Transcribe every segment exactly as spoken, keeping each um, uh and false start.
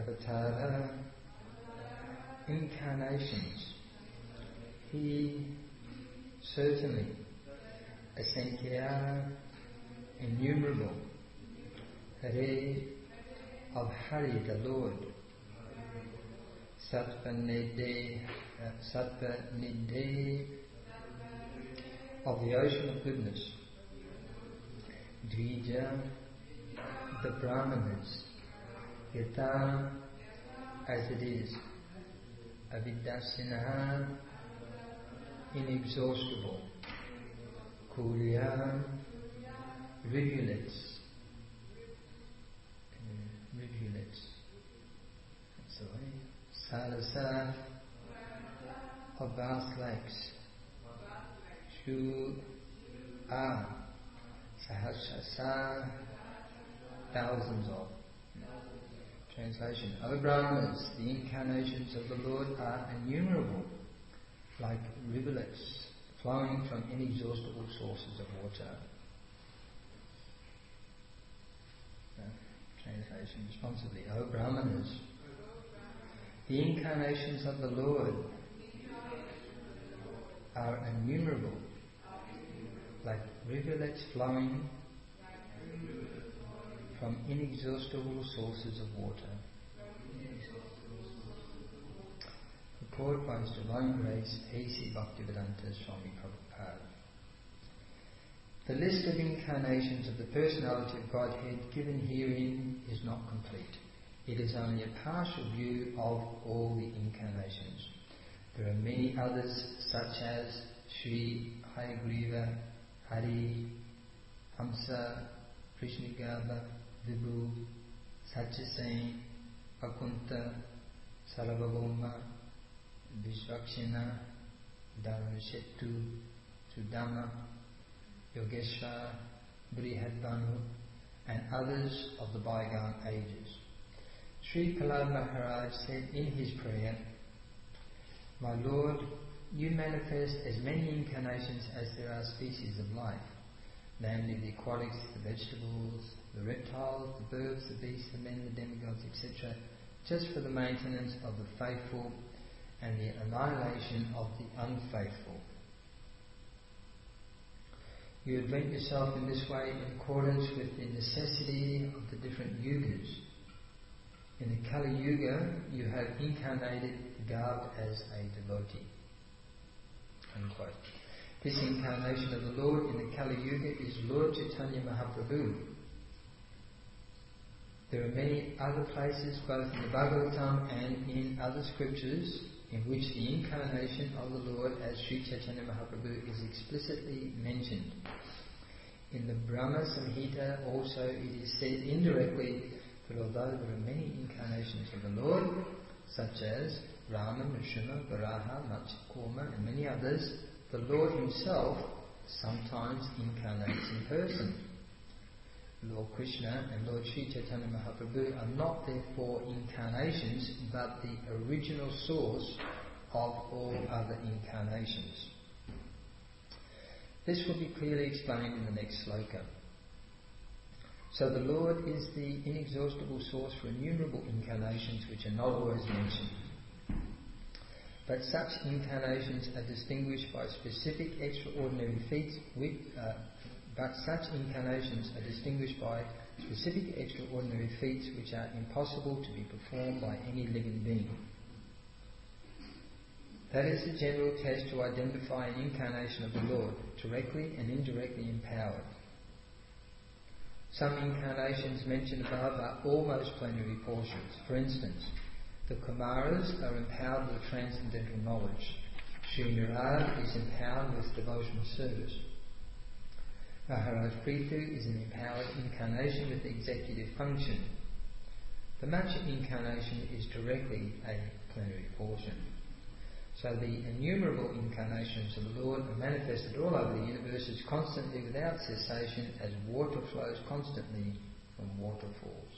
Avatara, incarnations. He certainly, asankhya, innumerable, Hare, of Hari the Lord, Sattva Nidhe, uh, Sattva Nidhe, of the ocean of goodness, Dvija, the Brahmanas, Yata, as it is, Aviddasinaha, inexhaustible, Kulya, rivulets, uh, rivulets, that's the way, Sarasa, of vast lakes, Shu, ah, Sahasrasa, thousands of. Translation. O Brahmanas, the incarnations of the Lord are innumerable, like rivulets flowing from inexhaustible sources of water. Uh, translation responsibly. O Brahmanas, the incarnations of the Lord are innumerable, like rivulets flowing from inexhaustible sources of water. Purport by His Divine Grace, A C Bhaktivedanta Swami Prabhupada. The list of incarnations of the personality of Godhead given herein is not complete. It is only a partial view of all the incarnations. There are many others, such as Sri Hayagriva, Hari, Hamsa, Krishnagarbha, Vibhu, Satyasen, Vakunta, Sarvabhauma, Vishvakshana, Dharmashetu, Sudama, Yogeshwar, Brihadbanu, and others of the bygone ages. Sri Prahlad Maharaj said in his prayer, My Lord, you manifest as many incarnations as there are species of life, namely the aquatics, the vegetables, the reptiles, the birds, the beasts, the men, the demigods, et cetera, just for the maintenance of the faithful and the annihilation of the unfaithful. You have lent yourself in this way in accordance with the necessity of the different yugas. In the Kali Yuga, you have incarnated garbed as a devotee. Unquote. This incarnation of the Lord in the Kali Yuga is Lord Chaitanya Mahaprabhu. There are many other places, both in the Bhagavatam and in other scriptures, in which the incarnation of the Lord as Sri Chaitanya Mahaprabhu is explicitly mentioned. In the Brahma Samhita also it is said indirectly that although there are many incarnations of the Lord, such as Rama, Nrsimha, Varaha, Matsya, and many others, the Lord Himself sometimes incarnates in person. Lord Krishna and Lord Sri Chaitanya Mahaprabhu are not therefore incarnations, but the original source of all other incarnations. This will be clearly explained in the next sloka. So the Lord is the inexhaustible source for innumerable incarnations which are not always mentioned. But such incarnations are distinguished by specific extraordinary feats with, uh, but such incarnations are distinguished by specific extraordinary feats which are impossible to be performed by any living being. That is the general test to identify an incarnation of the Lord, directly and indirectly empowered. Some incarnations mentioned above are almost plenary portions. For instance, the Kumaras are empowered with transcendental knowledge. Sri Narada is empowered with devotional service. Maharaj Prithu is an empowered incarnation with executive function. The Matsya incarnation is directly a plenary portion. So the innumerable incarnations of the Lord are manifested all over the universes constantly without cessation as water flows constantly from waterfalls.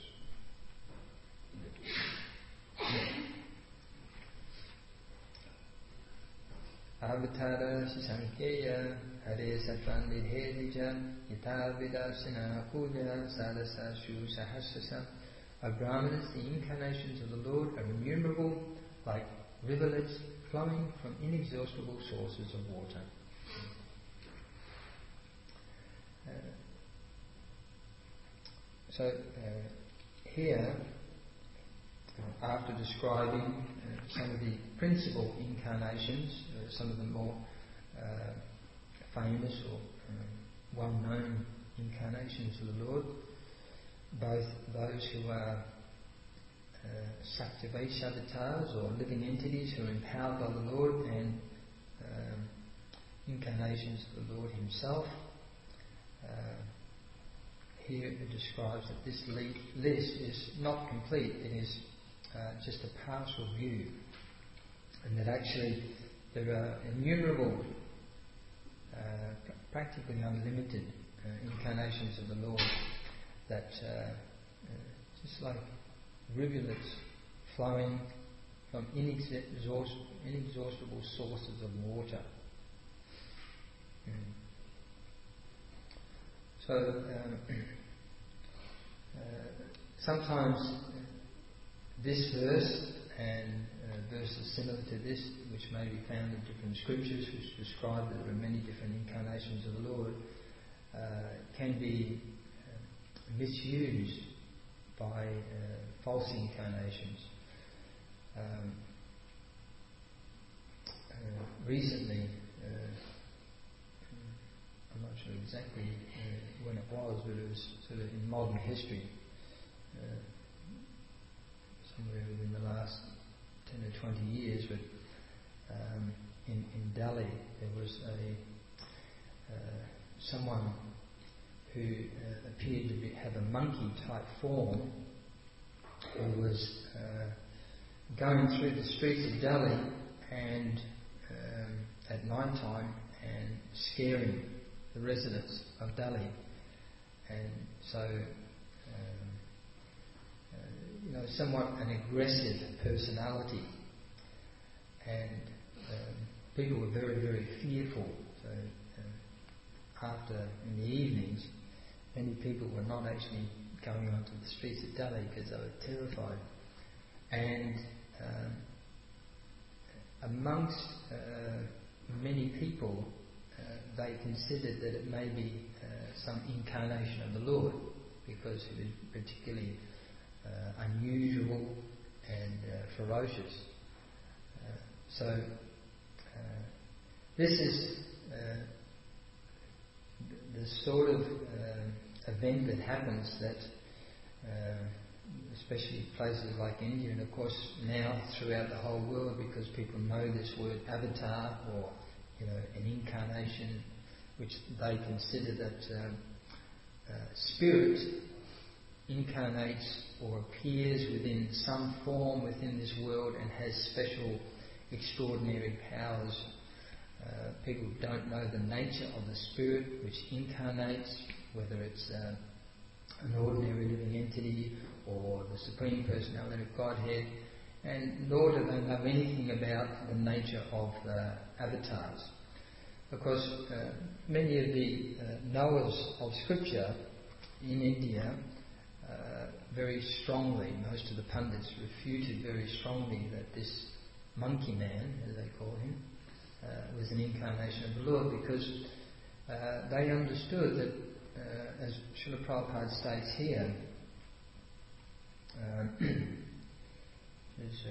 Avatara Sisankheya Hare Satvandidhe Dija Yata Vidasina Kulya Sadasa Shu Sahasrasa O Brahmanas, the incarnations of the Lord are innumerable, like rivulets flowing from inexhaustible sources of water. Uh, so uh, here, uh, after describing uh, some of the principal incarnations, uh, some of the more uh, famous or uh, well-known incarnations of the Lord, both those who are uh, Saktivesh avatars or living entities who are empowered by the Lord, and um, incarnations of the Lord Himself. Uh, here it describes that this list is not complete, it is uh, just a partial view, and that actually there are innumerable, uh, practically unlimited uh, incarnations of the Lord that uh, uh, just like rivulets flowing from inexhaust- inexhaustible sources of water. Mm. So um, uh, sometimes this verse and uh, verses similar to this, which may be found in different scriptures which describe that there are many different incarnations of the Lord, uh, can be uh, misused by uh, false incarnations. Um, uh, recently, uh, I'm not sure exactly uh, when it was, but it was sort of in modern history, uh, somewhere within the last ten or twenty years, but um, in, in Delhi there was a uh, someone who uh, appeared to be, have a monkey-type form, who was uh, going through the streets of Delhi and um, at night time and scaring the residents of Delhi. And so, um, uh, you know, somewhat an aggressive personality. And um, people were very, very fearful. So uh, after, in the evenings, many people were not actually going onto the streets of Delhi because they were terrified. And um, amongst uh, many people, uh, they considered that it may be uh, some incarnation of the Lord, because he was particularly uh, unusual and uh, ferocious. Uh, so uh, this is uh, the, the sort of uh, event that happens that uh, especially places like India, and of course now throughout the whole world, because people know this word avatar, or you know, an incarnation, which they consider that um, uh, spirit incarnates or appears within some form within this world and has special extraordinary powers. Uh, people don't know the nature of the spirit which incarnates, whether it's uh, an ordinary living entity or the Supreme Personality of Godhead, and nor do they know anything about the nature of uh, avatars. Because uh, many of the uh, knowers of Scripture in India uh, very strongly, most of the pundits refuted very strongly that this monkey man, as they call him, uh, was an incarnation of the Lord, because uh, they understood that, uh, as Srila Prabhupada states here, uh, is,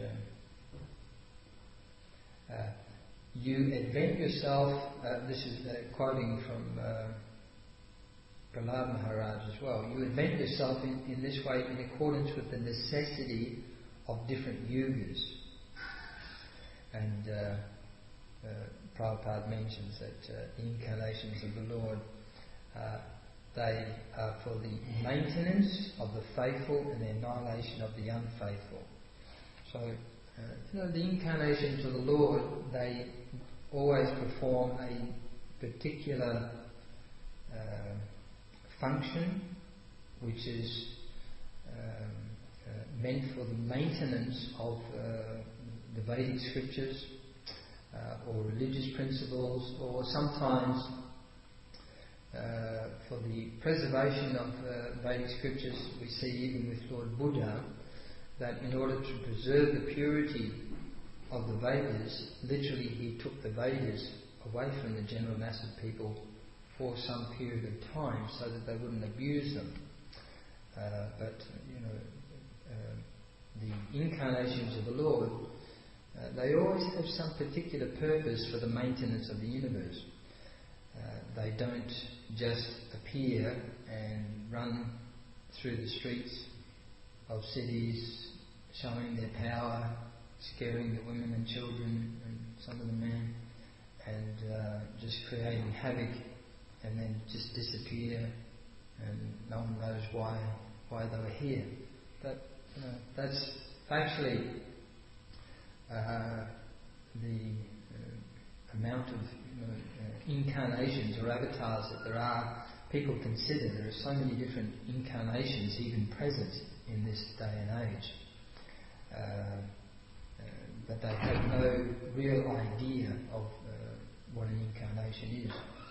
uh, uh, you invent yourself, uh, this is uh, quoting from uh, Prahlad Maharaj as well, you invent yourself in, in this way in accordance with the necessity of different yugas. And uh, uh, Prabhupada mentions that uh, the incarnations of the Lord, uh, they are for the maintenance of the faithful and the annihilation of the unfaithful. So, uh, you know, the incarnations of the Lord, they always perform a particular uh, function which is um, uh, meant for the maintenance of uh, the Vedic scriptures uh, or religious principles, or sometimes uh, for the preservation of uh, Vedic scriptures, we see even with Lord Buddha that in order to preserve the purity of the Vedas, literally he took the Vedas away from the general mass of people for some period of time so that they wouldn't abuse them. Uh, but, you know, uh, the incarnations of the Lord, uh, they always have some particular purpose for the maintenance of the universe. Uh, they don't just appear and run through the streets of cities, showing their power, scaring the women and children and some of the men, and uh, just creating havoc, and then just disappear, and no one knows why why they were here. But you know, that's actually uh, the uh, amount of you know, uh, incarnations or avatars that there are. People consider there are so many different incarnations even present in this day and age. Uh, uh, but they have no real idea of uh, what an incarnation is.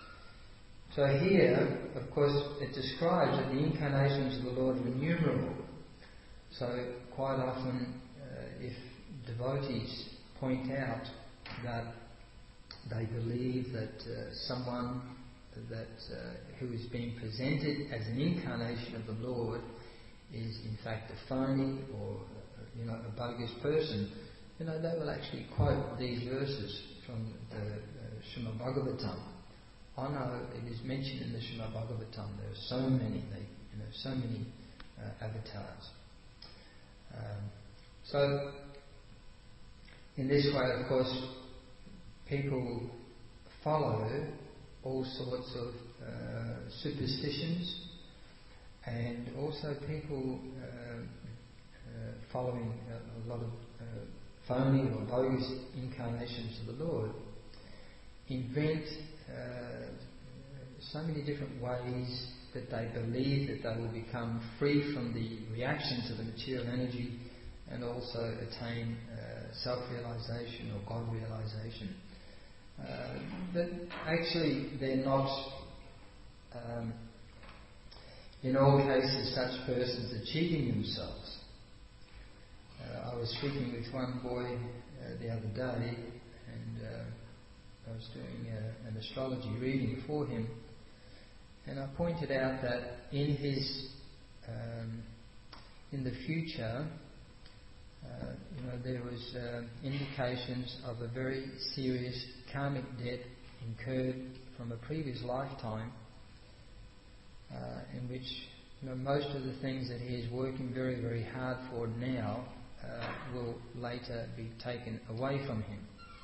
So here, of course, it describes that the incarnations of the Lord are innumerable. So quite often, uh, if devotees point out that they believe that uh, someone that uh, who is being presented as an incarnation of the Lord is in fact a phony or you know a bogus person, you know they will actually quote these verses from the uh, Srimad Bhagavatam. I know it is mentioned in the Srimad Bhagavatam. There are so many, they, you know, so many uh, avatars. Um, so, in this way, of course, people follow all sorts of uh, superstitions, and also people uh, uh, following a, a lot of uh, phony or bogus incarnations of the Lord invent uh, so many different ways that they believe that they will become free from the reactions of the material energy and also attain uh, self-realization or God-realization. Uh, but actually they're not, um, in all cases, such persons are cheating themselves. Uh, I was speaking with one boy uh, the other day, and uh, I was doing uh, an astrology reading for him, and I pointed out that in his um, in the future, uh, you know, there was uh, indications of a very serious karmic debt incurred from a previous lifetime, uh, in which you know most of the things that he is working very, very hard for now uh, will later be taken away from him.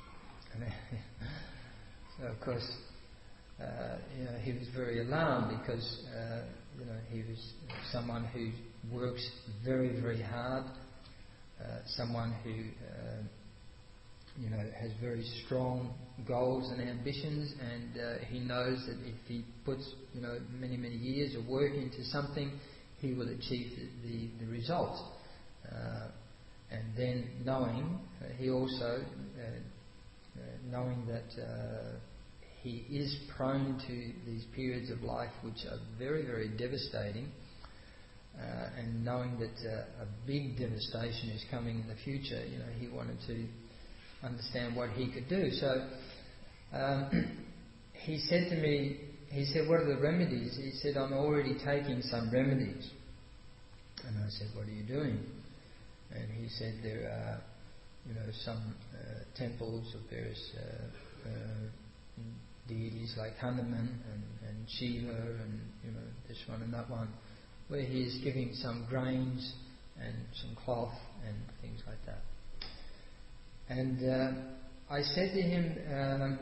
So of course, uh, you know, he was very alarmed because uh, you know he was someone who works very, very hard, uh, someone who uh, you know has very strong goals and ambitions, and uh, he knows that if he puts you know many, many years of work into something, he will achieve the the, the result. Uh, and then knowing, uh, he also. Uh, Uh, knowing that uh, he is prone to these periods of life which are very, very devastating, uh, and knowing that uh, a big devastation is coming in the future, you know, he wanted to understand what he could do. So um, he said to me, he said, "What are the remedies?" He said, "I'm already taking some remedies." And I said, "What are you doing?" And he said, "There are you know, some uh, temples of various uh, uh, deities like Hanuman and, and Shiva and, you know, this one and that one, where he is giving some grains and some cloth and things like that." And uh, I said to him um,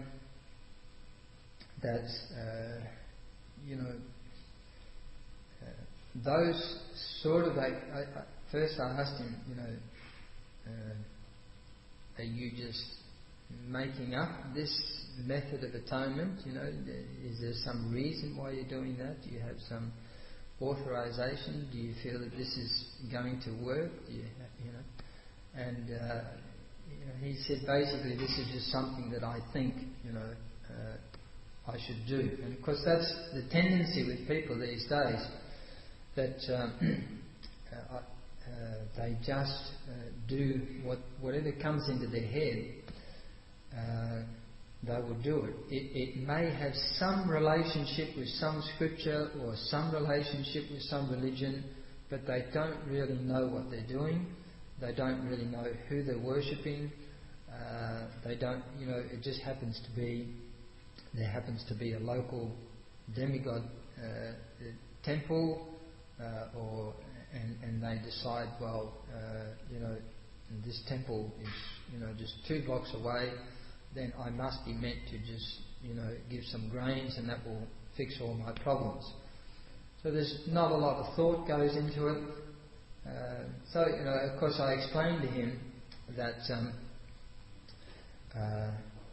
that, uh, you know, uh, those sort of, like, I, I, first I asked him, you know, uh, are you just making up this method of atonement? You know, is there some reason why you're doing that? Do you have some authorization? Do you feel that this is going to work? Do you, you know? And uh, you know, he said basically this is just something that I think, you know, uh, I should do. And of course that's the tendency with people these days, that um, uh, uh, they just uh, do what whatever comes into their head, uh, they will do it. it. It may have some relationship with some scripture or some relationship with some religion, but they don't really know what they're doing. They don't really know who they're worshipping. Uh, they don't, you know, it just happens to be, there happens to be a local demigod uh, temple, uh, or and, and they decide, well, uh, you know, this temple is, you know, just two blocks away, then I must be meant to just, you know, give some grains and that will fix all my problems. So there's not a lot of thought goes into it. Uh, so, you know, of course I explained to him that um, uh,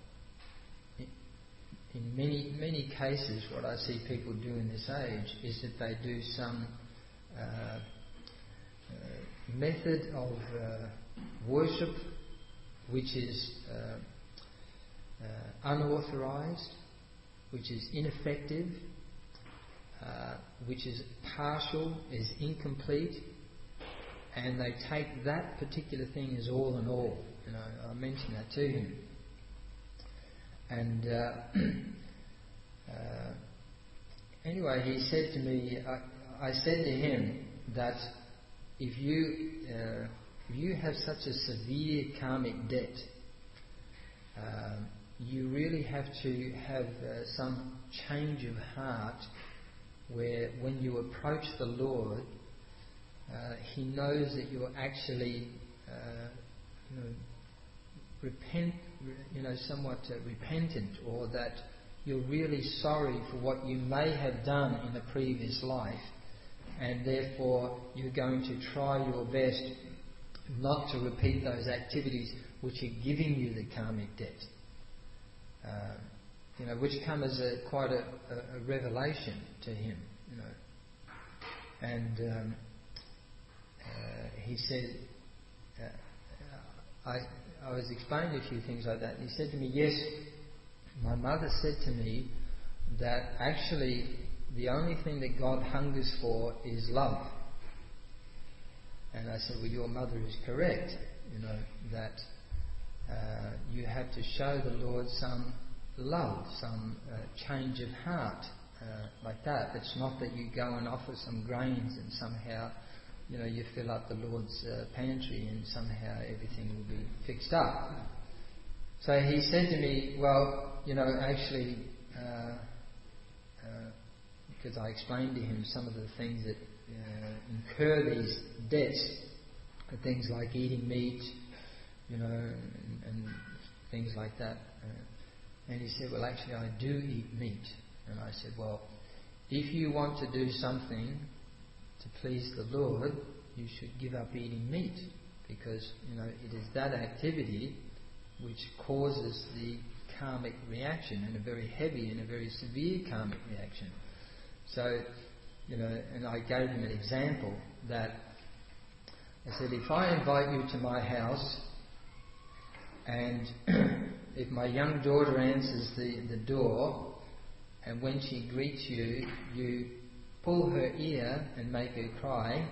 in many, many cases what I see people do in this age is that they do some uh, uh, method of uh, worship which is uh, Uh, unauthorized, which is ineffective, uh, which is partial, is incomplete, and they take that particular thing as all in all. You know, I mentioned that to him, and uh, uh, anyway, he said to me, I, I said to him that if you uh, if you have such a severe karmic debt, Uh, you really have to have uh, some change of heart where when you approach the Lord, uh, He knows that you're actually uh, you know, repent, you know, somewhat uh, repentant, or that you're really sorry for what you may have done in a previous life, and therefore you're going to try your best not to repeat those activities which are giving you the karmic debt, uh, you know, which come as a quite a, a, a revelation to him, you know. And um, uh, he said, uh, I I was explaining a few things like that, and he said to me, yes, my mother said to me that actually the only thing that God hungers for is love. And I said, well, your mother is correct, you know, that Uh, you have to show the Lord some love, some uh, change of heart, uh, like that. It's not that you go and offer some grains and somehow, you know, you fill up the Lord's uh, pantry and somehow everything will be fixed up. So he said to me, well, you know, actually, uh, uh, because I explained to him some of the things that uh, incur these debts, things like eating meat, you know, and, and things like that. Uh, and he said, well, actually, I do eat meat. And I said, well, if you want to do something to please the Lord, you should give up eating meat, because, you know, it is that activity which causes the karmic reaction, and a very heavy and a very severe karmic reaction. So, you know, and I gave him an example that I said, if I invite you to my house, and if my young daughter answers the, the door, and when she greets you, you pull her ear and make her cry,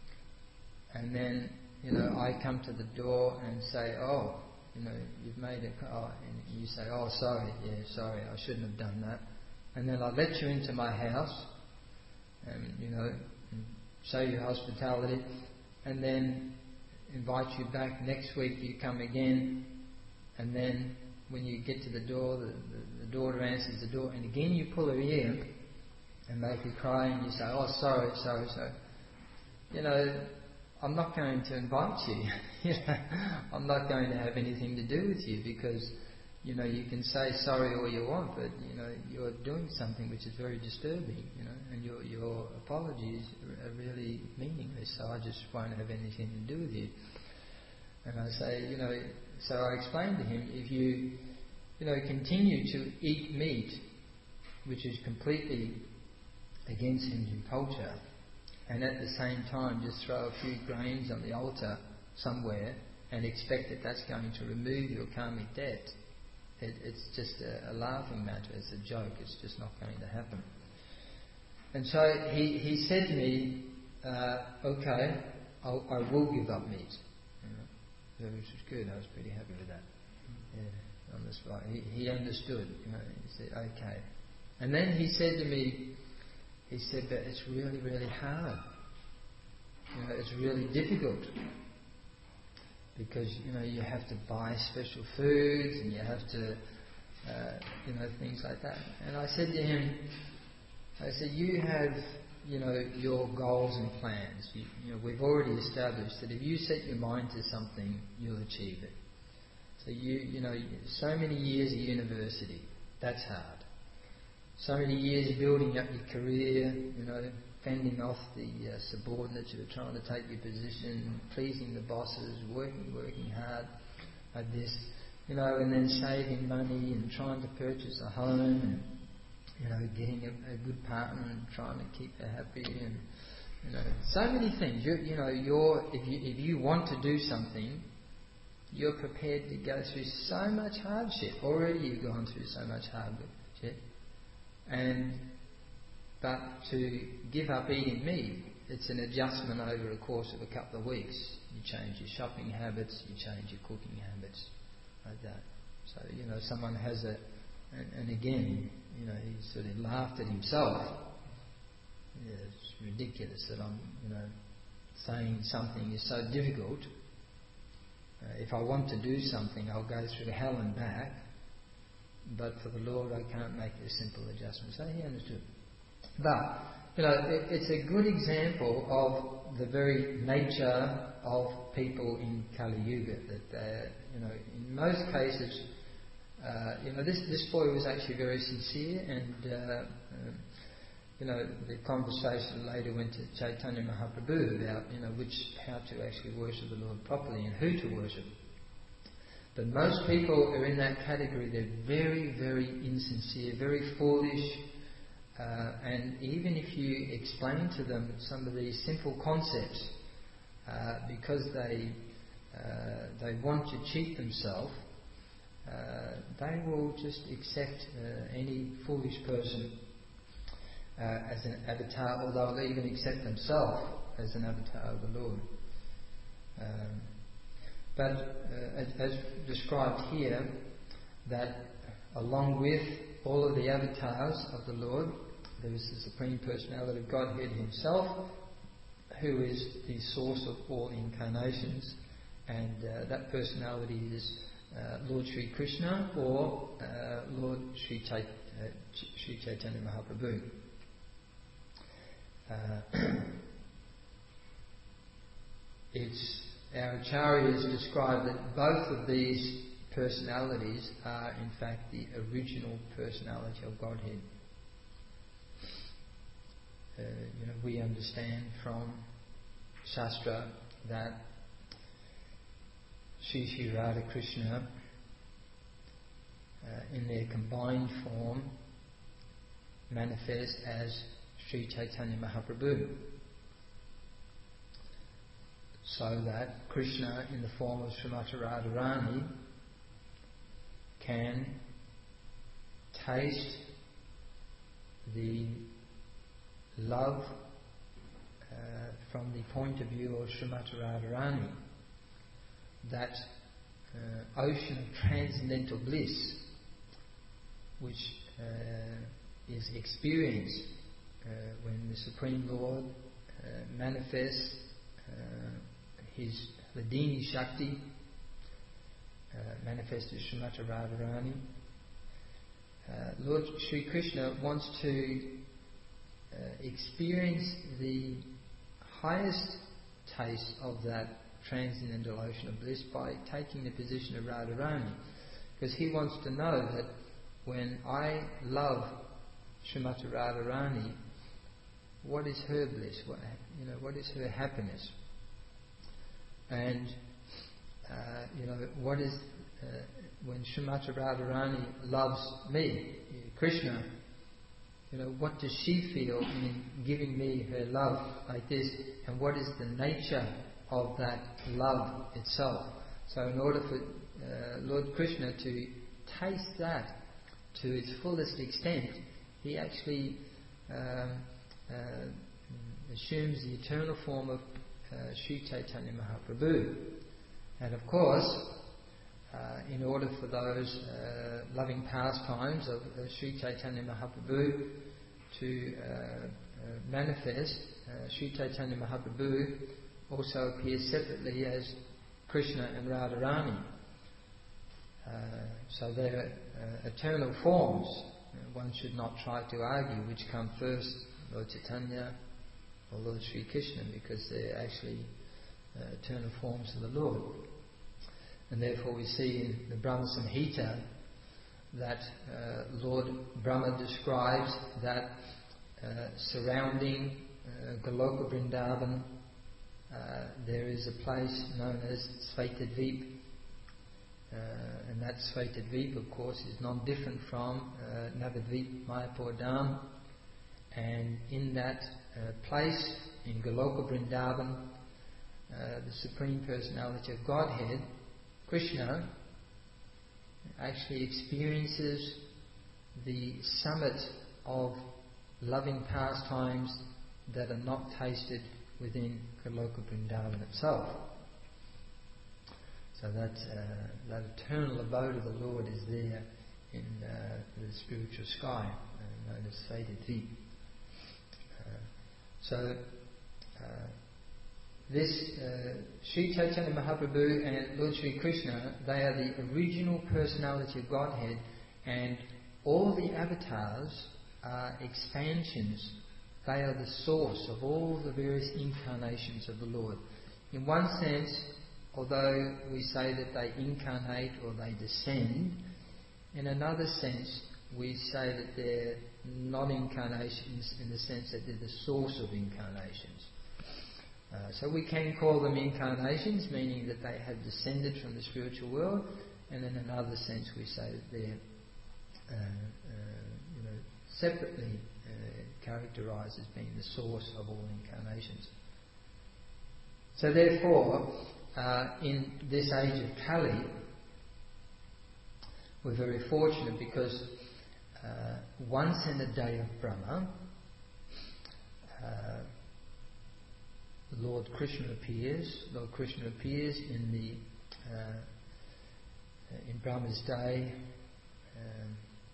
and then, you know, I come to the door and say, oh, you know, you've made a cry, and you say, oh, sorry, yeah, sorry, I shouldn't have done that. And then I let you into my house, and, you know, and show you hospitality, and then invite you back. Next week you come again, and then when you get to the door, the, the, the daughter answers the door, and again you pull her ear and make her cry, and you say, oh, sorry, sorry, sorry. You know, I'm not going to invite you. You know, I'm not going to have anything to do with you, because, you know, you can say sorry all you want, but, you know, you're doing something which is very disturbing, you know, and your your apologies are really meaningless, so I just won't have anything to do with you. And I say, you know, so I explained to him, if you, you know, continue to eat meat, which is completely against Hindu culture, and at the same time just throw a few grains on the altar somewhere and expect that that's going to remove your karmic debt, it, it's just a, a laughing matter. It's a joke. It's just not going to happen. And so he, he said to me, uh, okay, I'll, I will give up meat. You know, which was good. I was pretty happy with that. Yeah, on the spot. He, he understood. You know, he said, okay. And then he said to me, he said, but it's really, really hard. You know, it's really difficult. Because, you know, you have to buy special foods and you have to, uh, you know, things like that. And I said to him, I said, you have, you know, your goals and plans. You, you know, we've already established that if you set your mind to something, you'll achieve it. So you, you know, so many years of university, that's hard. So many years building up your career, you know, fending off the uh, subordinates who are trying to take your position, pleasing the bosses, working, working hard at this, you know, and then saving money and trying to purchase a home and, you know, getting a, a good partner and trying to keep her happy and, you know, so many things. You, you know, you're if you if you want to do something, you're prepared to go through so much hardship. Already you've gone through so much hardship, and but to give up eating meat, it's an adjustment over a course of a couple of weeks. You change your shopping habits, you change your cooking habits, like that. So you know, someone has a And, and again, you know, he sort of laughed at himself. Yeah, it's ridiculous that I'm, you know, saying something is so difficult. Uh, if I want to do something, I'll go through hell and back. But for the Lord, I can't make a simple adjustment. So he understood. But, you know, it, it's a good example of the very nature of people in Kali Yuga. That, uh, you know, in most cases, Uh, you know, this this boy was actually very sincere, and uh, um, you know, the conversation later went to Chaitanya Mahaprabhu about, you know, which how to actually worship the Lord properly and who to worship. But most people are in that category. They're very, very insincere, very foolish, uh, and even if you explain to them some of these simple concepts, uh, because they uh, they want to cheat themselves. Uh, they will just accept uh, any foolish person uh, as an avatar, or they'll even accept themselves as an avatar of the Lord. Um, but uh, as, as described here, that along with all of the avatars of the Lord, there is the Supreme Personality of Godhead Himself, who is the source of all incarnations, and uh, that personality is Uh, Lord Sri Krishna or uh, Lord Sri, Chait- uh, Ch- Sri Chaitanya Mahaprabhu. Uh, it's our acharyas describe that both of these personalities are in fact the original personality of Godhead. Uh, you know, we understand from Shastra that Sri Sri Radha Krishna, uh, in their combined form, manifest as Sri Chaitanya Mahaprabhu. So that Krishna, in the form of Srimati Radharani, can taste the love uh, from the point of view of Srimati Radharani. That uh, ocean of transcendental bliss, which uh, is experienced uh, when the Supreme Lord uh, manifests uh, His Hladini Shakti, uh, manifests as Srimati Radharani. Uh, Lord Sri Krishna wants to uh, experience the highest taste of that transcendental ocean of bliss by taking the position of Radharani, because he wants to know that when I love Srimati Radharani, what is her bliss? What, you know, what is her happiness? And uh, you know, what is uh, when Srimati Radharani loves me, Krishna? You know, what does she feel in giving me her love like this? And what is the nature of that love itself? So in order for uh, Lord Krishna to taste that to its fullest extent, he actually um, uh, assumes the eternal form of uh, Sri Chaitanya Mahaprabhu. And of course, uh, in order for those uh, loving pastimes of uh, Sri Chaitanya Mahaprabhu to uh, uh, manifest, uh, Sri Chaitanya Mahaprabhu also appears separately as Krishna and Radharani. Uh, so they're uh, eternal forms. One should not try to argue which come first, Lord Chaitanya or Lord Sri Krishna, because they're actually uh, eternal forms of the Lord. And therefore we see in the Brahma Samhita that uh, Lord Brahma describes that uh, surrounding uh, Goloka Vrindavan uh, there is a place known as Svetadvip. Uh, and that Svetadvip, of course, is not different from uh, Navadvip, Mayapur Dham. And in that uh, place, in Goloka Vrindavan, uh, the Supreme Personality of Godhead, Krishna, actually experiences the summit of loving pastimes that are not tasted within Goloka Vrindavan itself. So that, uh, that eternal abode of the Lord is there in uh, the spiritual sky, uh, known as Svetadvip. Uh, so, uh, this uh, Sri Chaitanya Mahaprabhu and Lord Sri Krishna, they are the original personality of Godhead, and all the avatars are expansions. They are the source of all the various incarnations of the Lord. In one sense, although we say that they incarnate or they descend, in another sense we say that they're not incarnations in the sense that they're the source of incarnations. Uh, so we can call them incarnations, meaning that they have descended from the spiritual world, and in another sense we say that they're uh, uh, you know, separately uh, characterized as being the source of all incarnations. So therefore, uh, in this age of Kali, we're very fortunate because uh, once in the day of Brahma, uh, Lord Krishna appears. Lord Krishna appears in the uh, in Brahma's day, um,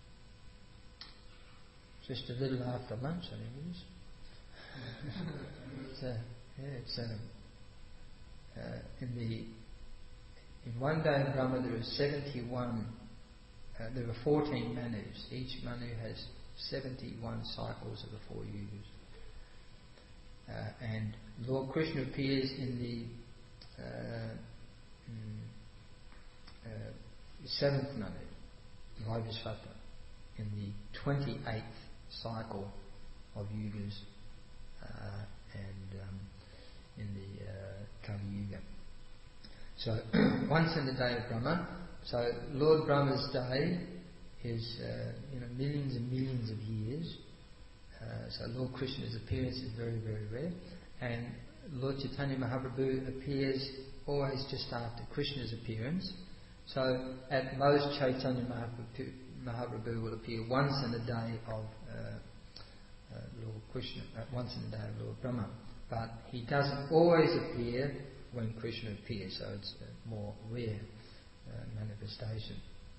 just a little after lunch, I think it is. it's uh, yeah, it's uh, uh, in the in one day of Brahma there are seventy-one. Uh, there are fourteen manus. Each manu has seventy-one cycles of the four yugas. Uh, and Lord Krishna appears in the uh, mm, uh, seventh manu, Vaivasvata, in the twenty-eighth cycle of yugas, uh, and um, in the uh, Kali Yuga. So once in the day of Brahma. So Lord Brahma's day is uh, you know millions and millions of years. Uh, so Lord Krishna's appearance is very, very rare, and Lord Chaitanya Mahaprabhu appears always just after Krishna's appearance. So at most Chaitanya Mahaprabhu, Mahaprabhu will appear once in the day of uh, uh, Lord Krishna, uh, once in the day of Lord Brahma. But he doesn't always appear when Krishna appears, so it's a more rare uh, manifestation.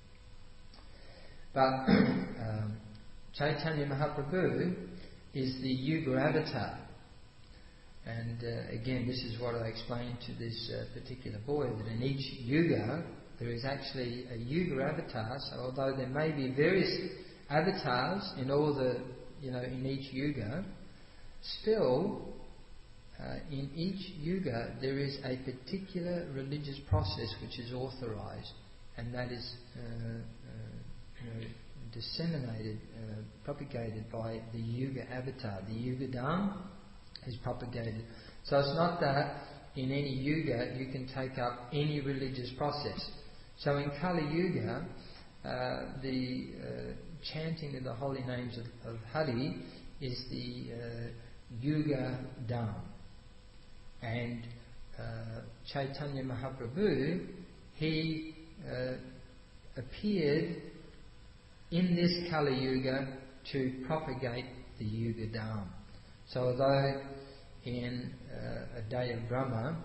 But um, Chaitanya Mahaprabhu is the Yuga avatar. And uh, again, this is what I explained to this uh, particular boy, that in each Yuga there is actually a Yuga avatar. So although there may be various avatars in all the, you know, in each Yuga, still uh, in each Yuga there is a particular religious process which is authorized, and that is uh, uh, you know, disseminated, uh, propagated by the Yuga avatar. The Yuga Dham is propagated. So it's not that in any Yuga you can take up any religious process. So in Kali Yuga, uh, the uh, chanting of the holy names of, of Hari is the uh, Yuga Dham. And uh, Chaitanya Mahaprabhu, he uh, appeared in this Kali Yuga to propagate the Yuga Dham. So although in uh, a day of Brahma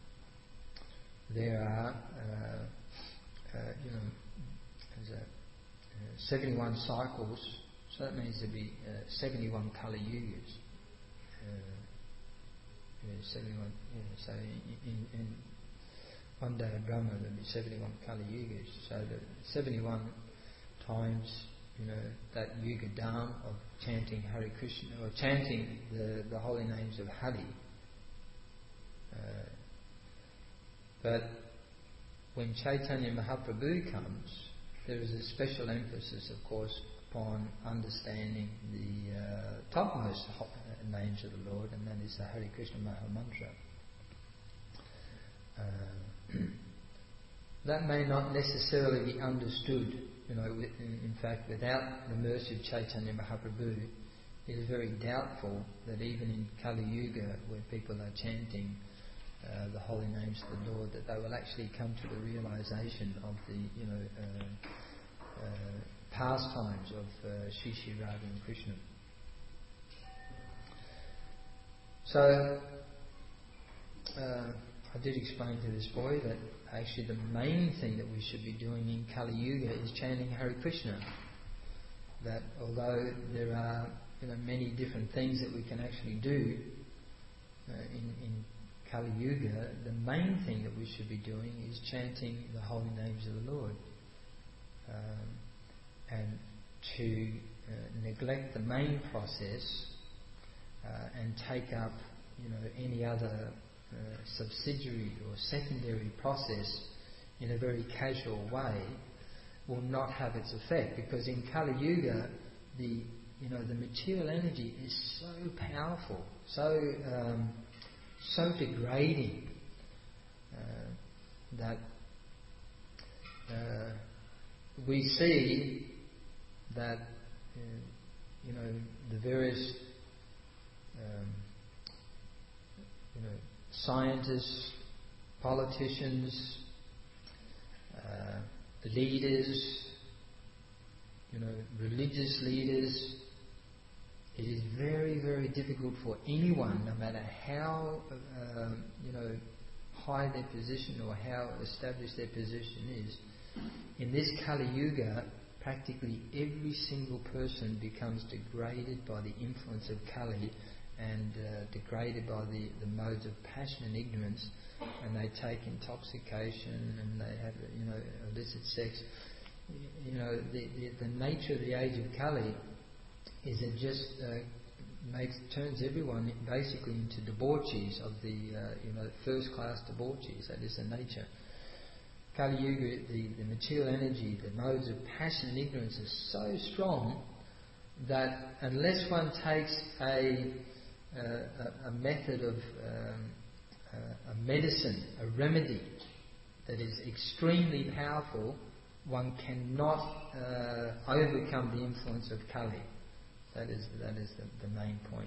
there are uh, uh, you know there's a, uh, seventy-one cycles, so that means there'll be uh, seventy-one Kali Yugas. Uh, yeah, seventy-one. Yeah, so in, in, in one day of Brahma there'll be seventy-one Kali Yugas. So the seventy-one times, you know, that Yuga Dham of chanting Hare Krishna or chanting the, the holy names of Hari. Uh, but when Chaitanya Mahaprabhu comes, there is a special emphasis, of course, upon understanding the uh, topmost ho- names of the Lord, and that is the Hare Krishna Maha Mantra. Uh, that may not necessarily be understood. You know, in, in fact, without the mercy of Chaitanya Mahaprabhu, it is very doubtful that even in Kali Yuga, where people are chanting uh, the holy names of the Lord, that they will actually come to the realization of the, you know, uh, uh, pastimes of uh, Shri Shri Radha and Krishna. So, uh, I did explain to this boy that actually the main thing that we should be doing in Kali Yuga is chanting Hare Krishna. That although there are, you know, many different things that we can actually do uh, in, in Kali Yuga, the main thing that we should be doing is chanting the holy names of the Lord. Um, and to uh, neglect the main process uh, and take up, you know, any other uh, subsidiary or secondary process in a very casual way will not have its effect, because in Kali Yuga the you know the material energy is so powerful, so um, so degrading uh, that uh, we see that uh, you know the various um, you know scientists, politicians, uh, leaders, you know religious leaders. It is very, very difficult for anyone, no matter how uh, you know high their position or how established their position is. In this Kali Yuga, practically every single person becomes degraded by the influence of Kali and uh, degraded by the, the modes of passion and ignorance, and they take intoxication and they have, you know, illicit sex. You know, the, the, the nature of the age of Kali is it just uh, makes turns everyone basically into debauchees of the uh, you know first class debauchees. That is the nature. Kali Yuga, the, the material energy, the modes of passion and ignorance are so strong that unless one takes a uh, a, a method of um, uh, a medicine, a remedy that is extremely powerful, one cannot uh, overcome the influence of Kali. That is that is the, the main point.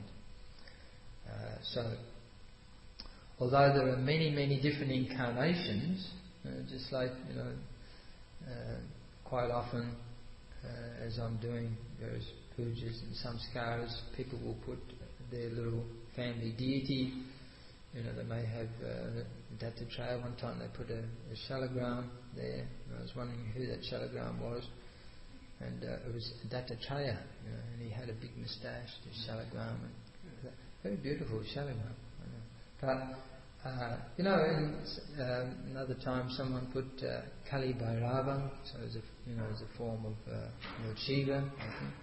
Uh, so, although there are many many different incarnations, uh, just like you know, uh, quite often uh, as I'm doing various pujas and samskaras, people will put their little family deity. You know, they may have uh, Dattatreya. One time they put a, a shalagram there. And I was wondering who that shalagram was. And uh, it was Dattatreya, you know, and he had a big moustache, this shalagram, and very beautiful shalagram. But uh, you know, and uh, another time someone put uh, Kali Bhairava, so as a you know as a form of uh, Lord Shiva. I think.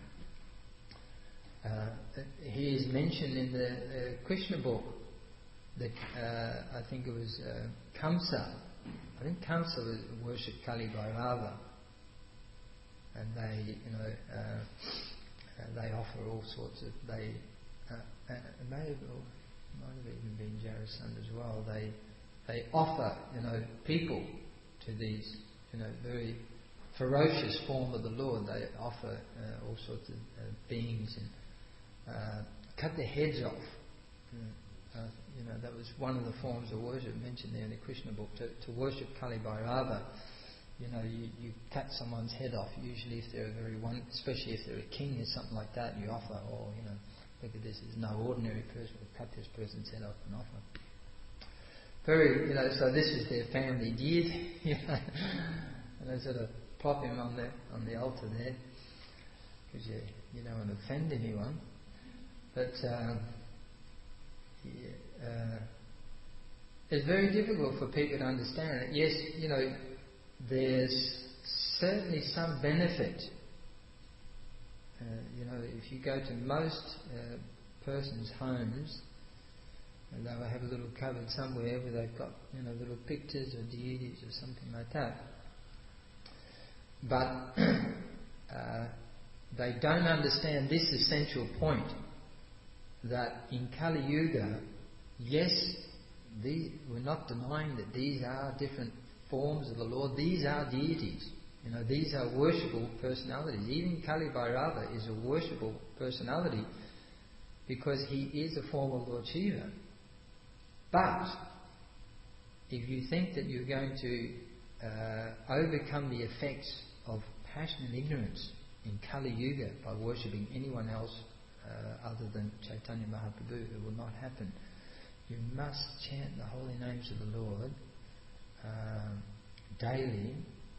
Uh, he is mentioned in the uh, Krishna book. That uh, I think it was uh, Kamsa. I think Kamsa worshipped Kali Bhairava. And they, you know, uh, uh, they offer all sorts of. They uh, uh, may have, or might have even been Jarasandha as well. They they offer, you know, people to these, you know, very ferocious form of the Lord. They offer uh, all sorts of uh, beings and uh, cut their heads off. Uh, you know, that was one of the forms of worship mentioned there in the Krishna book. To, to worship Kali Bhairava you know, you, you cut someone's head off. Usually, if they're a very one, especially if they're a king or something like that, you offer, oh, you know, look at this. There's no ordinary person. We'll cut this person's head off and offer. Very, you know, so this is their family deity, you know, and they sort of plop him on the on the altar there because you you don't want to offend anyone. But um, yeah, uh, it's very difficult for people to understand it. Yes, you know, there's certainly some benefit. Uh, you know, if you go to most uh, persons' homes, and they will have a little cupboard somewhere where they've got, you know, little pictures or deities or something like that. But uh, they don't understand this essential point, that in Kali Yuga, yes, the, we're not denying that these are different forms of the Lord. These are deities. You know, these are worshipable personalities. Even Kali Bhairava is a worshipable personality because he is a form of Lord Shiva. But if you think that you're going to uh, overcome the effects of passion and ignorance in Kali Yuga by worshipping anyone else uh, other than Chaitanya Mahaprabhu, it will not happen. You must chant the holy names of the Lord um, daily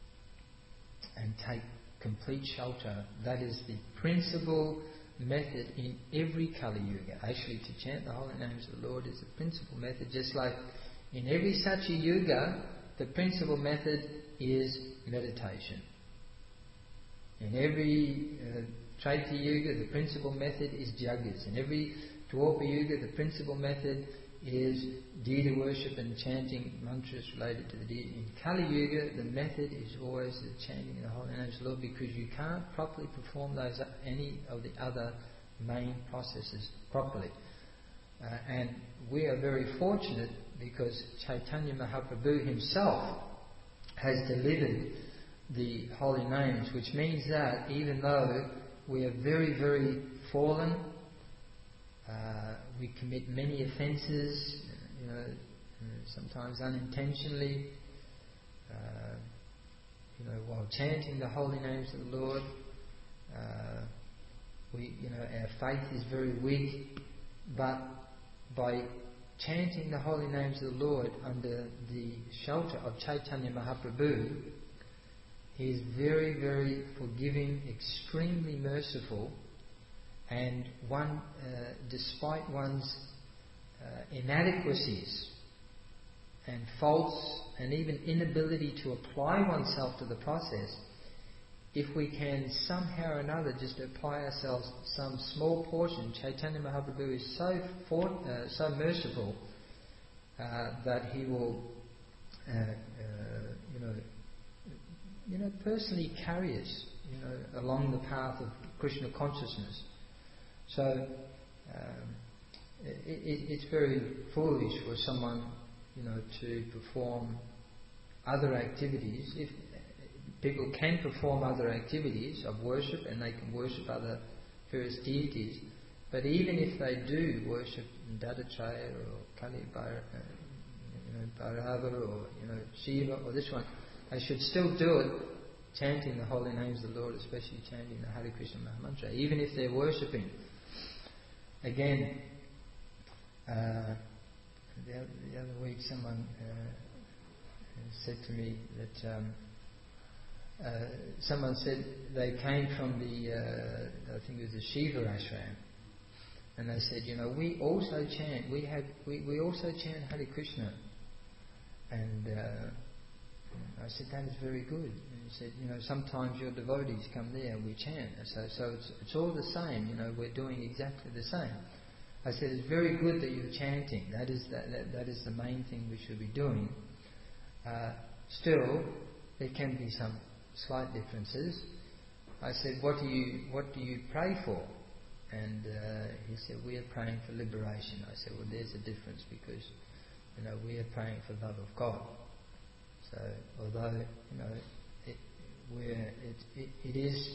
and take complete shelter. That is the principal method in every Kali Yuga. Actually, to chant the holy names of the Lord is the principal method, just like in every Satya Yuga, the principal method is meditation. In every uh, Treta Yuga, the principal method is Jaggas. In every Dwapara Yuga, the principal method is deity worship and chanting mantras related to the deity. In Kali Yuga, the method is always the chanting of the holy names of the Lord, because you can't properly perform those any of the other main processes properly. Uh, and we are very fortunate because Chaitanya Mahaprabhu himself has delivered the holy names, which means that even though we are very, very fallen, Uh, we commit many offences, you know, sometimes unintentionally, uh, you know, while chanting the holy names of the Lord. Uh, we, you know, our faith is very weak, but by chanting the holy names of the Lord under the shelter of Chaitanya Mahaprabhu, he is very, very forgiving, extremely merciful. And one, uh, despite one's uh, inadequacies and faults and even inability to apply oneself to the process, if we can somehow or another just apply ourselves some small portion, Chaitanya Mahaprabhu is so for, uh, so merciful uh, that he will, uh, uh, you know, you know, personally carry us, you know, along the path of Krishna consciousness. So um, it, it, it's very foolish for someone, you know, to perform other activities. If people can perform other activities of worship, and they can worship other various deities, but even if they do worship Dattatreya or Kali Bhairava, you know, Bhairava or you know Shiva or this one, they should still do it, chanting the holy names of the Lord, especially chanting the Hare Krishna Maha Mantra, even if they're worshipping. Again, uh, the, other, the other week someone uh, said to me that um, uh, someone said they came from the, uh, I think it was the Shiva ashram, and they said, you know, we also chant, we have, we, we also chant Hare Krishna, and uh, I said, that is very good. And he said, you know, sometimes your devotees come there and we chant. So, so it's, it's all the same, you know, we're doing exactly the same. I said, it's very good that you're chanting. That is, that, that, that is the main thing we should be doing. Uh, still, there can be some slight differences. I said, what do you, what do you pray for? And uh, he said, we are praying for liberation. I said, well, there's a difference, because, you know, we are praying for love of God. So, although, you know, it, we're, it, it, it is,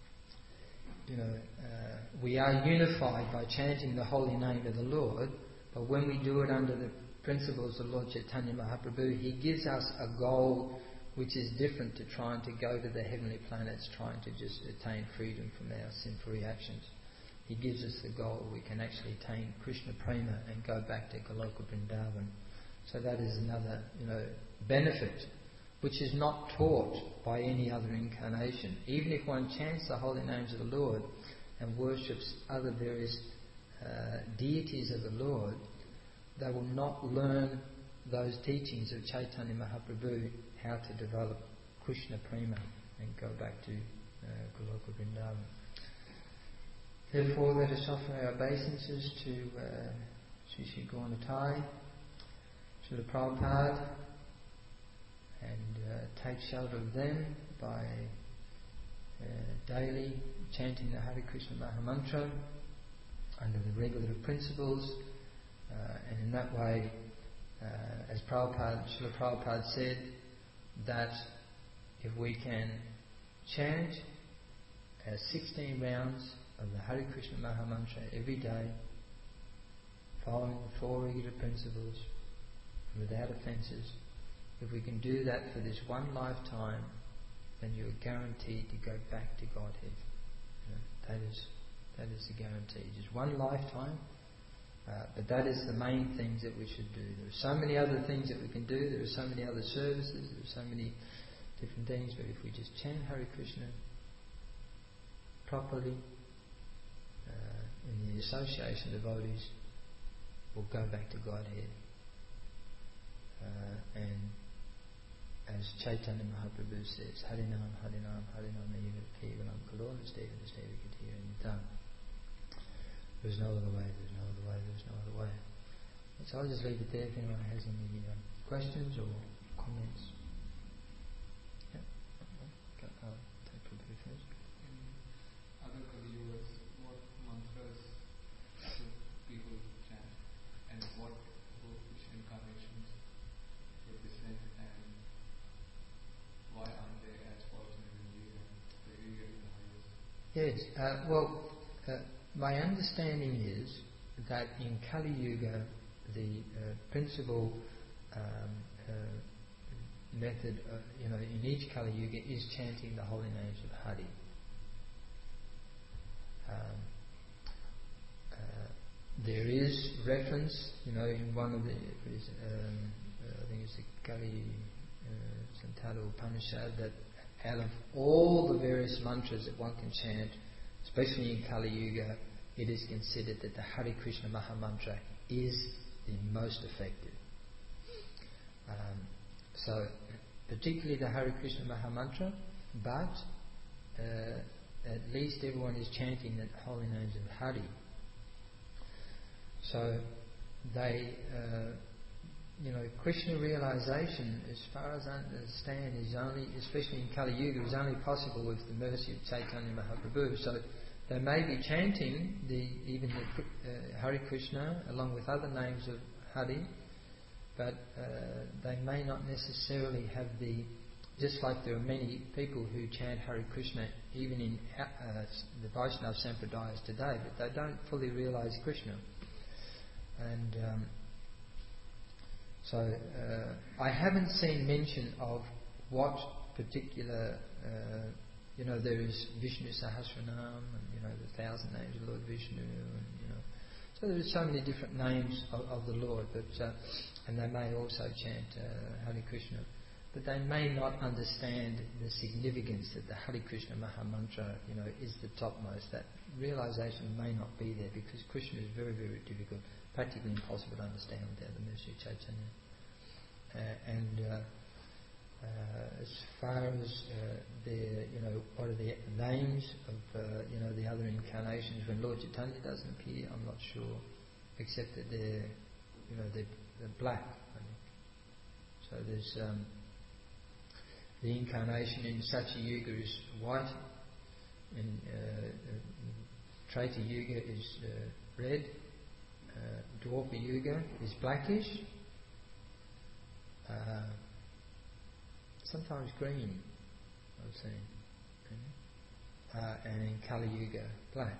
you know, uh, we are unified by chanting the holy name of the Lord, but when we do it under the principles of Lord Chaitanya Mahaprabhu, he gives us a goal which is different to trying to go to the heavenly planets, trying to just attain freedom from our sinful reactions. He gives us the goal. We can actually attain Krishna Prema and go back to Goloka Vrindavan. So that is another, you know, benefit, which is not taught by any other incarnation. Even if one chants the holy names of the Lord and worships other various uh, deities of the Lord, they will not learn those teachings of Chaitanya Mahaprabhu, how to develop Krishna Prema and go back to uh, Goloka Vrindavan. Therefore, let us offer our obeisances to uh, Sri Sri Gauranatai, Srila Prabhupada, and uh, take shelter of them by uh, daily chanting the Hare Krishna Mahamantra under the regulative principles, uh, and in that way, uh, as Prabhupada, Srila Prabhupada said, that if we can chant uh, sixteen rounds of the Hare Krishna Mahamantra every day, following the four regulative principles, without offences, if we can do that for this one lifetime, then you are guaranteed to go back to Godhead. You know, that is that is the guarantee. Just one lifetime, uh, but that is the main things that we should do. There are so many other things that we can do. There are so many other services. There are so many different things. But if we just chant Hare Krishna properly, uh, in the association of devotees, we'll go back to Godhead. Uh, and as Chaitanya Mahaprabhu says, Harinam, Harinam, Harinam, Eva, Kevalam, Kalora, Steva, Steva, Katira, Nitam. There's no other way, there's no other way, there's no other way. So I'll just leave it there if anyone has any um, questions or comments. Yeah. Okay. I'll take Prabhu first. In other Kali-yugas, what mantras should people chant, and what which incarnations would be sent, and why aren't they as fortunate in you and the Yuga in the highest? Yes, uh, well, uh, my understanding is that in Kali Yuga, the uh, principal um, uh, method, uh, you know, in each Kali Yuga is chanting the holy names of Hari. Um, uh, there is reference, you know, in one of the, um, uh, I think it's the Kali uh, Santala Upanishad, that out of all the various mantras that one can chant, especially in Kali Yuga, it is considered that the Hare Krishna Mahamantra is the most effective. Um, so, particularly the Hare Krishna Mahamantra, but uh, at least everyone is chanting the holy names of Hari. So, they, uh, you know, Krishna realization, as far as I understand, is only, especially in Kali Yuga, is only possible with the mercy of Chaitanya Mahaprabhu. So, they may be chanting the even the uh, Hare Krishna along with other names of Hari, but uh, they may not necessarily have the, just like there are many people who chant Hare Krishna even in uh, the Vaishnava Sampradayas today, but they don't fully realize Krishna. And um, so uh, I haven't seen mention of what particular uh, you know, there is Vishnu Sahasranam, and you know, the thousand names of Lord Vishnu, and you know, so there are so many different names of, of the Lord. But uh, and they may also chant uh, Hare Krishna, but they may not understand the significance that the Hare Krishna Mahamantra, you know, is the topmost. That realization may not be there because Krishna is very, very difficult, practically impossible to understand without the mercy of Chaitanya. Uh, and uh, Uh, as far as uh, the, you know, what are the names of, uh, you know, the other incarnations when Lord Chaitanya doesn't appear, I'm not sure, except that they're, you know, they're, they're black. I think. So there's um, the incarnation in Satya Yuga is white, in uh, Treta Yuga is uh, red, uh, Dwapara Yuga is blackish. Uh, Sometimes green, I've seen, uh, and in Kali Yuga, black,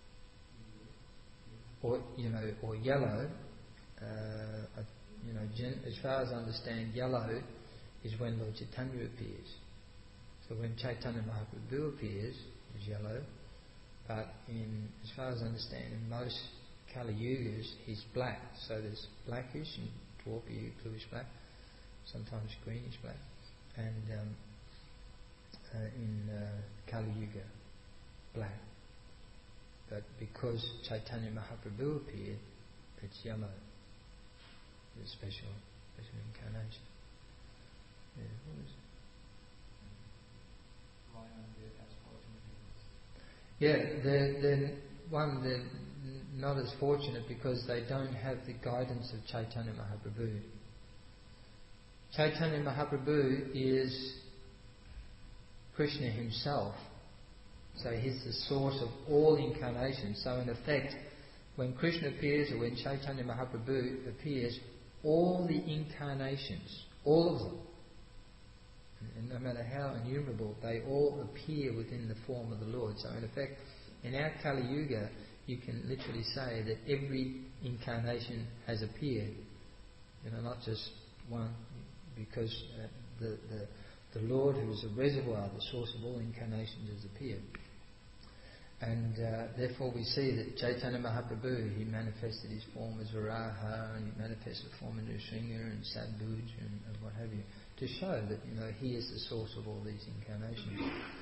or you know, or yellow. Uh, you know, gen- as far as I understand, yellow is when Lord Chaitanya appears. So when Chaitanya Mahaprabhu appears, he's yellow, but in, as far as I understand, in most Kali Yugas, he's black. So there's blackish and dwarfy bluish black, sometimes greenish black, and um, uh, in uh, Kali Yuga, black. But because Chaitanya Mahaprabhu appeared, it's yellow. It's a special, special incarnation. Yeah, what was it? Why aren't they as fortunate? Yeah, they're, they're, one, they're not as fortunate because they don't have the guidance of Chaitanya Mahaprabhu. Chaitanya Mahaprabhu is Krishna himself. So he's the source of all incarnations. So in effect, when Krishna appears or when Chaitanya Mahaprabhu appears, all the incarnations, all of them, and no matter how innumerable, they all appear within the form of the Lord. So in effect, in our Kali Yuga, you can literally say that every incarnation has appeared. You know, not just one, because uh, the, the, the Lord, who is a reservoir, the source of all incarnations, has appeared. And uh, therefore we see that Chaitanya Mahaprabhu, he manifested his form as Varaha, and he manifested the form of Nrsimha and Sadbhuj and, and what have you, to show that, you know, he is the source of all these incarnations.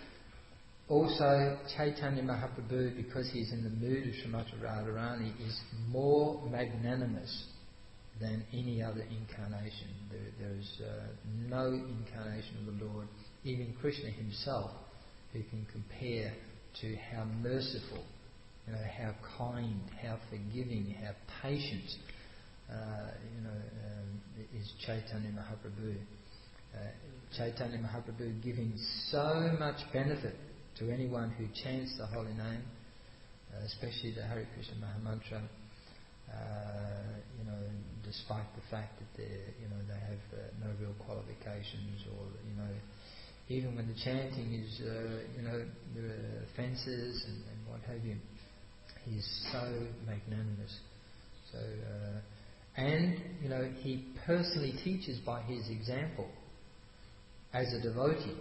Also, Chaitanya Mahaprabhu, because he's in the mood of Srimati Radharani, is more magnanimous than any other incarnation. There, there is uh, no incarnation of the Lord, even Krishna himself, who can compare to how merciful, you know, how kind, how forgiving, how patient, uh, you know, um, is Chaitanya Mahaprabhu. Uh, Chaitanya Mahaprabhu giving so much benefit to anyone who chants the holy name, uh, especially the Hare Krishna Mahamantra. Uh, you know, despite the fact that they, you know, they have uh, no real qualifications, or you know, even when the chanting is, uh, you know, there are offences and, and what have you, he is so magnanimous. So, uh, and you know, he personally teaches by his example as a devotee.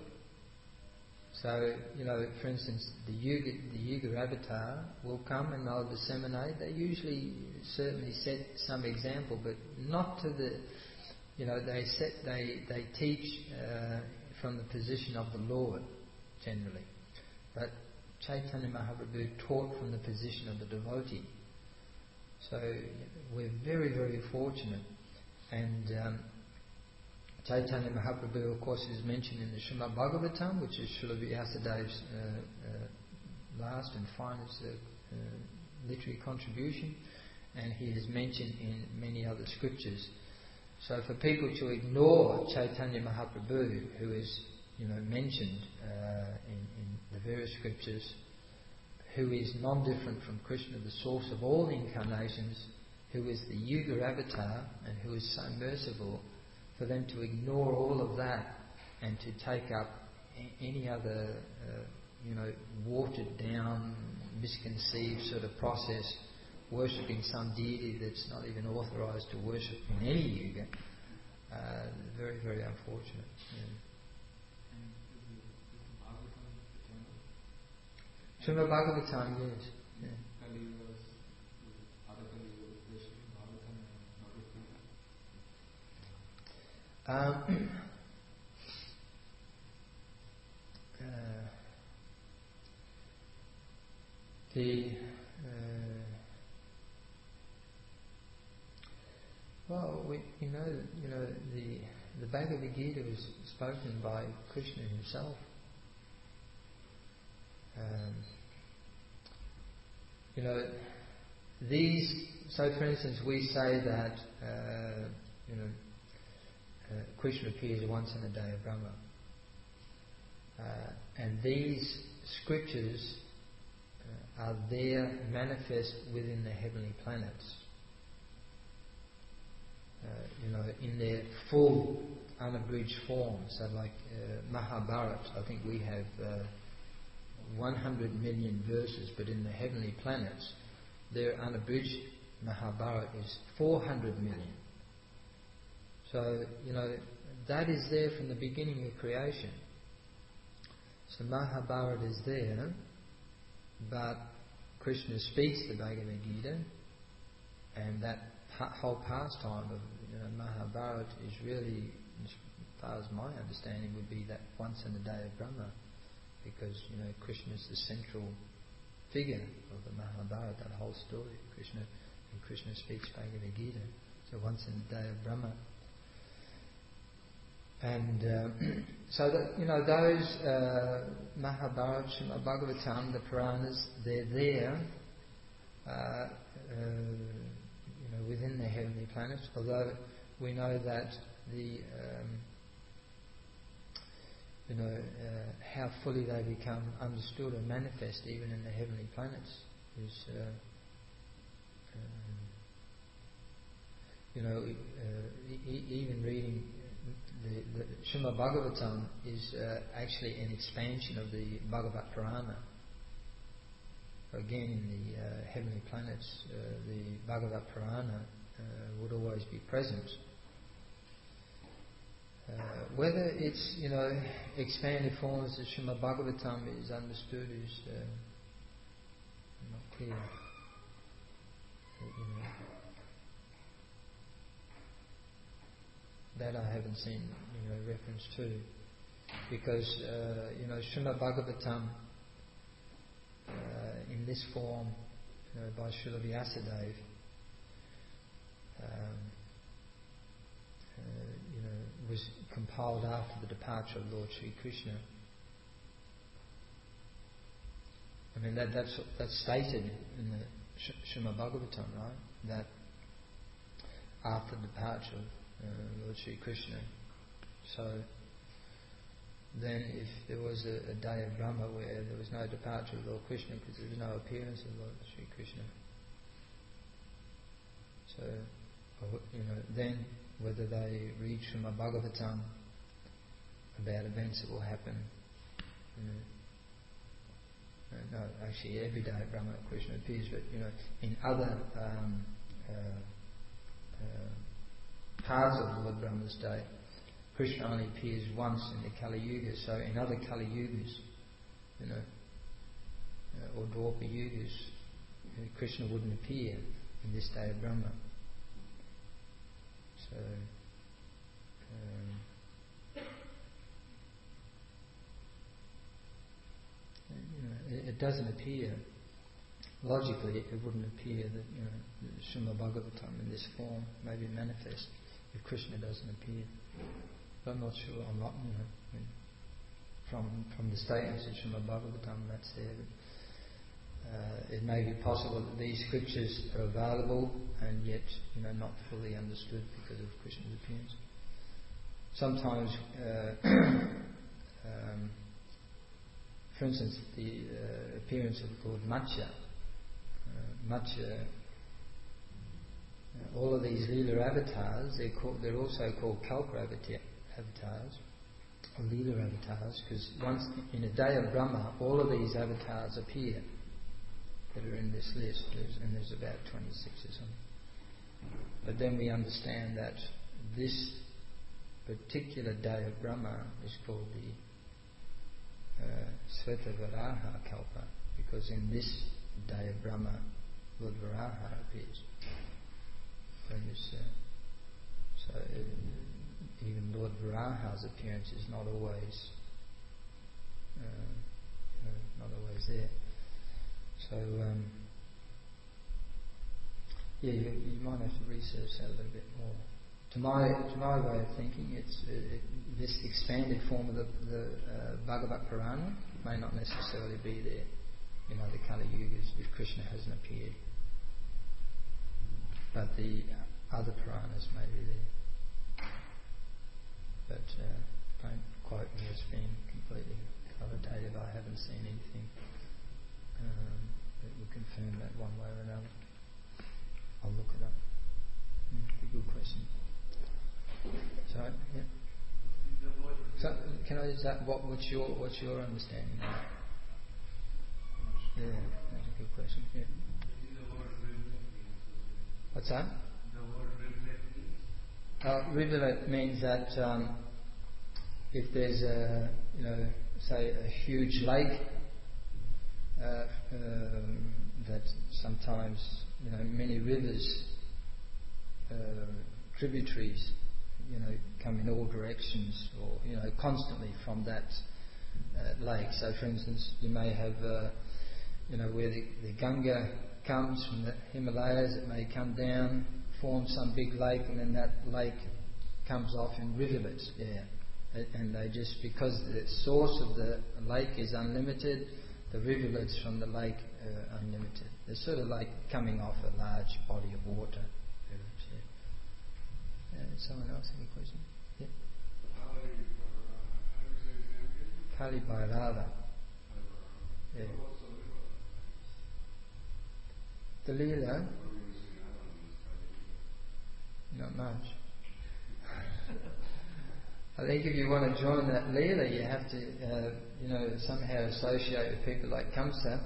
So, you know, for instance, the Yuga, the Yuga avatar will come and they'll disseminate. They usually certainly set some example, but not to the, you know, they set, they they teach uh, from the position of the Lord generally. But Chaitanya Mahaprabhu taught from the position of the devotee. So we're very, very fortunate. And um, Chaitanya Mahaprabhu, of course, is mentioned in the Srimad Bhagavatam, which is Srila Vyasadev's uh, uh, last and finest uh, uh, literary contribution, and he is mentioned in many other scriptures. So for people to ignore Chaitanya Mahaprabhu, who is, you know, mentioned uh, in, in the various scriptures, who is non-different from Krishna, the source of all incarnations, who is the Yuga avatar, and who is so merciful, for them to ignore all of that and to take up a- any other, uh, you know, watered down, misconceived sort of process, worshipping some deity that's not even authorized to worship in any yuga, uh, very, very unfortunate. Yeah. Srimad Bhagavatam, yes. Yeah. Um, uh, the uh, well, we, we know that, you know, the the Bhagavad Gita was spoken by Krishna himself. Um, you know, these. So, for instance, we say that uh, you know. Uh, Krishna appears once in a day of Brahma. Uh, and these scriptures uh, are there manifest within the heavenly planets. Uh, you know, in their full unabridged form. So like uh, Mahabharata, I think we have uh, one hundred million verses, but in the heavenly planets, their unabridged Mahabharata is four hundred million. So, you know, that is there from the beginning of creation. So Mahabharata is there, but Krishna speaks the Bhagavad Gita, and that pa- whole pastime of you know, Mahabharata is really, as far as my understanding, would be that once in the day of Brahma, because you know Krishna is the central figure of the Mahabharata, that whole story of Krishna, and Krishna speaks Bhagavad Gita. So once in the day of Brahma. And uh, so that, you know, those uh, Mahabharata, Srimad Bhagavatam, the Puranas, they're there, uh, uh, you know, within the heavenly planets. Although we know that the, um, you know, uh, how fully they become understood and manifest even in the heavenly planets is, uh, um, you know, uh, e- even reading. The, the Srimad Bhagavatam is uh, actually an expansion of the Bhagavat Purana. Again, in the uh, heavenly planets, uh, the Bhagavat Purana uh, would always be present. Uh, whether it's, you know, expanded forms of Srimad Bhagavatam is understood is uh, not clear. But, you know, that I haven't seen, you know, reference to, because uh, you know Srimad Bhagavatam uh, in this form, you know, by Srila Vyasadeva, um, uh, you know, was compiled after the departure of Lord Sri Krishna. I mean that that's that's stated in the Srimad Bhagavatam, right? That after the departure of Uh, Lord Sri Krishna. So then if there was a, a day of Brahma where there was no departure of Lord Krishna because there was no appearance of Lord Sri Krishna, so you know, then whether they read Srimad Bhagavatam about events that will happen, you know, no, actually every day Brahma Krishna appears, but you know, in other um, uh, uh, parts of Lord Brahma's day, Krishna only appears once in the Kali Yuga. So in other Kali Yugas, you know, uh, or Dwapara Yugas, you know, Krishna wouldn't appear in this day of Brahma. So, um, you know, it, it doesn't appear. Logically, it wouldn't appear that you know Srimad Bhagavatam in this form may be manifest if Krishna doesn't appear. But I'm not sure. I'm not, you know, I mean, from from the statements of Srimad Bhagavatam, that's there. But, uh, it may be possible that these scriptures are available and yet, you know, not fully understood because of Krishna's appearance. Sometimes, uh, um, for instance, the uh, appearance of Lord Matsya. Uh, Matsya. Uh, all of these Leela avatars, they're, called, they're also called Kalpa avatars, or Leela avatars, because once in a day of Brahma, all of these avatars appear that are in this list, there's, and there's about twenty-six or something. But then we understand that this particular day of Brahma is called the uh, Sveta Varaha Kalpa, because in this day of Brahma, Lord Varaha appears. This, uh, so uh, even Lord Varaha's appearance is not always, uh, you know, not always there. So um, yeah, you, you might have to research that a little bit more. To my to my way of thinking, it's uh, it, this expanded form of the, the uh, Bhagavat Purana may not necessarily be there in other Kali Yugas if Krishna hasn't appeared. But the other Puranas may be there. But uh, don't quote me as being completely authoritative. I haven't seen anything um, that would confirm that one way or another. I'll look it up. Mm, a good question. So, yeah. So, can I? Is that what? What's your What's your understanding? Yeah, that's a good question. Yeah. What's that? The word rivulet means? Uh, rivulet means that um, if there's a, you know, say a huge lake uh, um, that sometimes, you know, many rivers, uh, tributaries, you know, come in all directions, or you know, constantly from that uh, lake. So, for instance, you may have, uh, you know, where the, the Ganga comes from the Himalayas, it may come down, form some big lake, and then that lake comes off in rivulets. Yeah, and they just, because the source of the lake is unlimited, the rivulets from the lake are unlimited. They're sort of like coming off a large body of water. Yeah. Uh, someone else any question? Yeah. Kali Bhairava. Yeah. The Leela? Not much. I think if you want to join that Leela, you have to, uh, you know, somehow associate with people like Kamsa.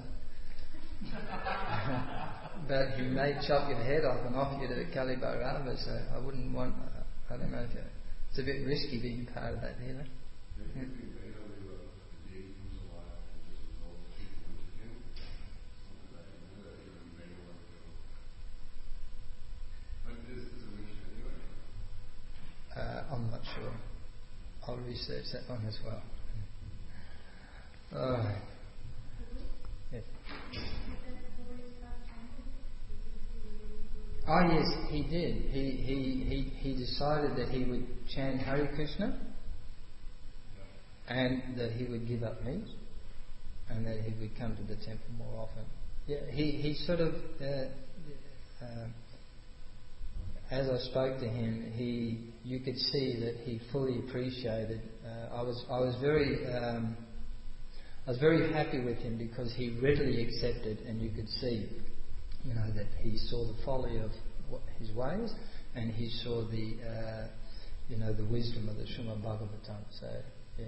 But he may chop your head off and offer you to the Kali Bhairava, so I wouldn't want, I don't know if it, it's a bit risky being part of that Leela. Yeah. Uh, I'm not sure. I'll research that one as well. Uh, yes. Oh yes, he did. He, he, he, he decided that he would chant Hare Krishna and that he would give up meat and that he would come to the temple more often. Yeah, he, he sort of, uh, uh, as I spoke to him, he you could see that he fully appreciated. Uh, I was I was very um, I was very happy with him because he readily accepted, and you could see, you know, that he saw the folly of what, his ways, and he saw the uh, you know the wisdom of the Srimad Bhagavatam. So yeah.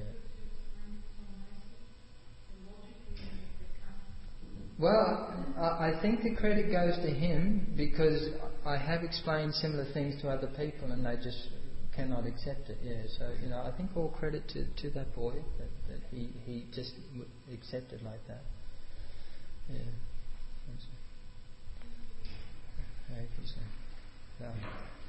Well, I think the credit goes to him because I have explained similar things to other people and they just cannot accept it. Yeah, so you know, I think all credit to, to that boy that, that he, he just accepted like that. Yeah. Hare Krishna. Yeah.